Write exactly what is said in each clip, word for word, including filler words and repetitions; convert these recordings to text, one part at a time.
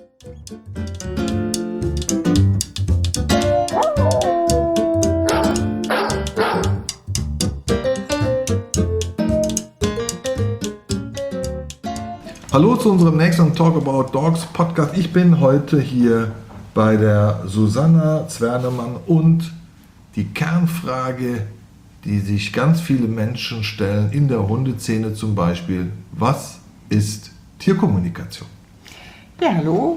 Hallo zu unserem nächsten Talk About Dogs Podcast. Ich bin heute hier bei der Susanna Zwernemann und die Kernfrage, die sich ganz viele Menschen stellen, in der Hundeszene zum Beispiel: Was ist Tierkommunikation? Ja, hallo.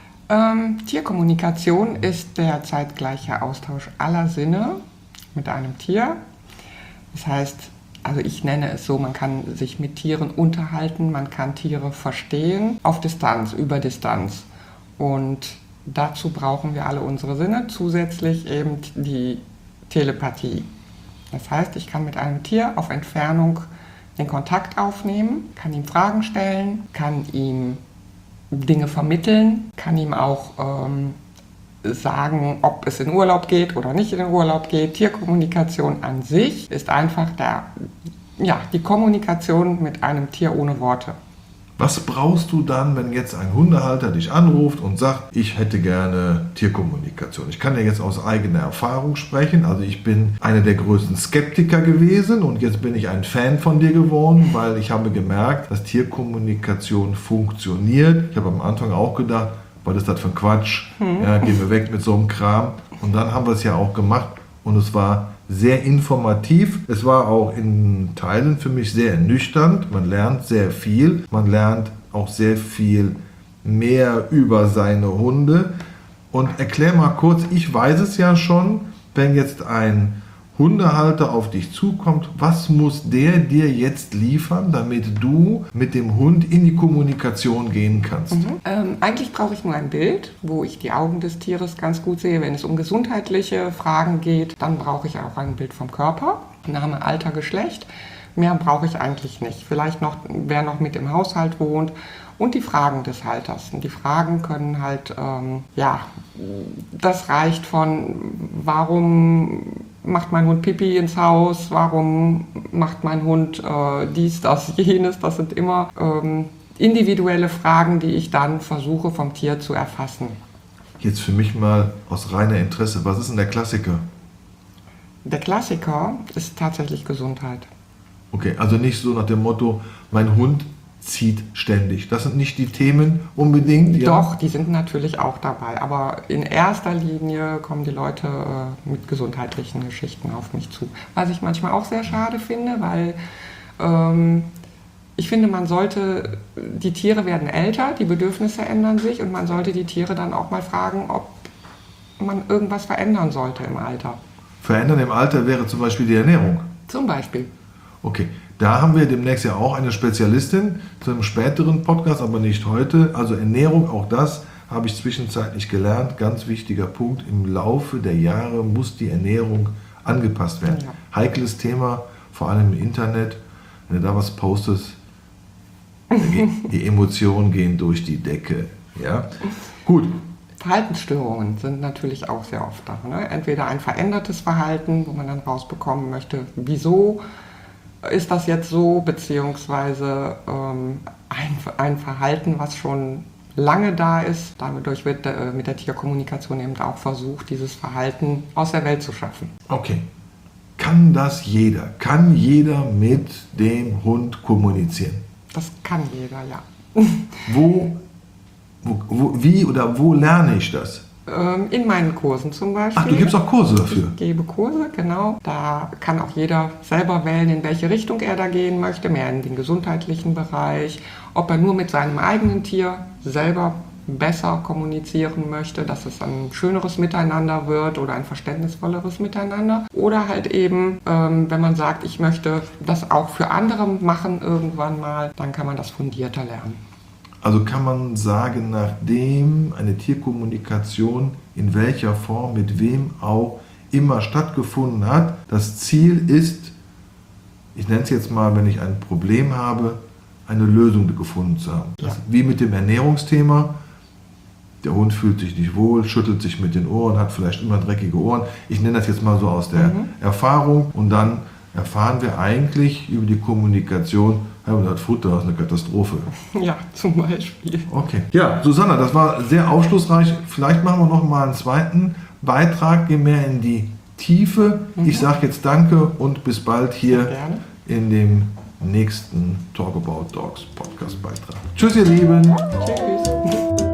Ähm, Tierkommunikation ist der zeitgleiche Austausch aller Sinne mit einem Tier. Das heißt, also ich nenne es so, man kann sich mit Tieren unterhalten, man kann Tiere verstehen auf Distanz, über Distanz. Und dazu brauchen wir alle unsere Sinne, zusätzlich eben die Telepathie. Das heißt, ich kann mit einem Tier auf Entfernung den Kontakt aufnehmen, kann ihm Fragen stellen, kann ihm Dinge vermitteln, kann ihm auch ähm, sagen, ob es in Urlaub geht oder nicht in den Urlaub geht. Tierkommunikation an sich ist einfach der, ja, die Kommunikation mit einem Tier ohne Worte. Was brauchst du dann, wenn jetzt ein Hundehalter dich anruft und sagt, ich hätte gerne Tierkommunikation? Ich kann ja jetzt aus eigener Erfahrung sprechen. Also ich bin einer der größten Skeptiker gewesen und jetzt bin ich ein Fan von dir geworden, weil ich habe gemerkt, dass Tierkommunikation funktioniert. Ich habe am Anfang auch gedacht, was ist das für ein Quatsch? Hm. Ja, gehen wir weg mit so einem Kram. Und dann haben wir es ja auch gemacht und es war sehr informativ. Es war auch in Teilen für mich sehr ernüchternd. Man lernt sehr viel. Man lernt auch sehr viel mehr über seine Hunde. Und erklär mal kurz, ich weiß es ja schon, wenn jetzt ein Hundehalter auf dich zukommt, was muss der dir jetzt liefern, damit du mit dem Hund in die Kommunikation gehen kannst? Mhm. Ähm, eigentlich brauche ich nur ein Bild, wo ich die Augen des Tieres ganz gut sehe. Wenn es um gesundheitliche Fragen geht, dann brauche ich auch ein Bild vom Körper, Name, Alter, Geschlecht. Mehr brauche ich eigentlich nicht. Vielleicht noch, wer noch mit im Haushalt wohnt. Und die Fragen des Halters. Und die Fragen können halt, ähm, ja, das reicht von, warum macht mein Hund Pipi ins Haus, warum macht mein Hund äh, dies, das, jenes. Das sind immer ähm, individuelle Fragen, die ich dann versuche vom Tier zu erfassen. Jetzt für mich mal aus reiner Interesse, was ist denn der Klassiker? Der Klassiker ist tatsächlich Gesundheit. Okay, also nicht so nach dem Motto, mein Hund zieht ständig. Das sind nicht die Themen unbedingt. Ja? Doch, die sind natürlich auch dabei. Aber in erster Linie kommen die Leute äh, mit gesundheitlichen Geschichten auf mich zu. Was ich manchmal auch sehr schade finde, weil ähm, ich finde, man sollte, die Tiere werden älter, die Bedürfnisse ändern sich und man sollte die Tiere dann auch mal fragen, ob man irgendwas verändern sollte im Alter. Verändern im Alter wäre zum Beispiel die Ernährung. Zum Beispiel. Okay, da haben wir demnächst ja auch eine Spezialistin zu einem späteren Podcast, aber nicht heute. Also Ernährung, auch das habe ich zwischenzeitlich gelernt. Ganz wichtiger Punkt, im Laufe der Jahre muss die Ernährung angepasst werden. Ja. Heikles Thema, vor allem im Internet. Wenn du da was postest, die Emotionen gehen durch die Decke. Ja? Gut. Verhaltensstörungen sind natürlich auch sehr oft da. Ne? Entweder ein verändertes Verhalten, wo man dann rausbekommen möchte, wieso ist das jetzt so, beziehungsweise ähm, ein, ein Verhalten, was schon lange da ist. Dadurch wird äh, mit der Tierkommunikation eben auch versucht, dieses Verhalten aus der Welt zu schaffen. Okay. Kann das jeder? Kann jeder mit dem Hund kommunizieren? Das kann jeder, ja. Wo, wo, wo, wie oder wo lerne ich das? In meinen Kursen zum Beispiel. Ach, du gibst auch Kurse dafür? Ich gebe Kurse, genau. Da kann auch jeder selber wählen, in welche Richtung er da gehen möchte, mehr in den gesundheitlichen Bereich, ob er nur mit seinem eigenen Tier selber besser kommunizieren möchte, dass es ein schöneres Miteinander wird oder ein verständnisvolleres Miteinander. Oder halt eben, ähm, wenn man sagt, ich möchte das auch für andere machen irgendwann mal, dann kann man das fundierter lernen. Also kann man sagen, nachdem eine Tierkommunikation in welcher Form, mit wem auch immer stattgefunden hat, das Ziel ist, ich nenne es jetzt mal, wenn ich ein Problem habe, eine Lösung gefunden zu haben. Ja. Wie mit dem Ernährungsthema. Der Hund fühlt sich nicht wohl, schüttelt sich mit den Ohren, hat vielleicht immer dreckige Ohren. Ich nenne das jetzt mal so aus der mhm. Erfahrung. Und dann erfahren wir eigentlich über die Kommunikation, aber das Futter ist eine Katastrophe. Ja, zum Beispiel. Okay. Ja, Susanna, das war sehr aufschlussreich. Vielleicht machen wir noch mal einen zweiten Beitrag, gehen mehr in die Tiefe. Mhm. Ich sage jetzt Danke und bis bald hier in dem nächsten Talk About Dogs Podcast Beitrag. Tschüss, ihr Lieben. Tschüss.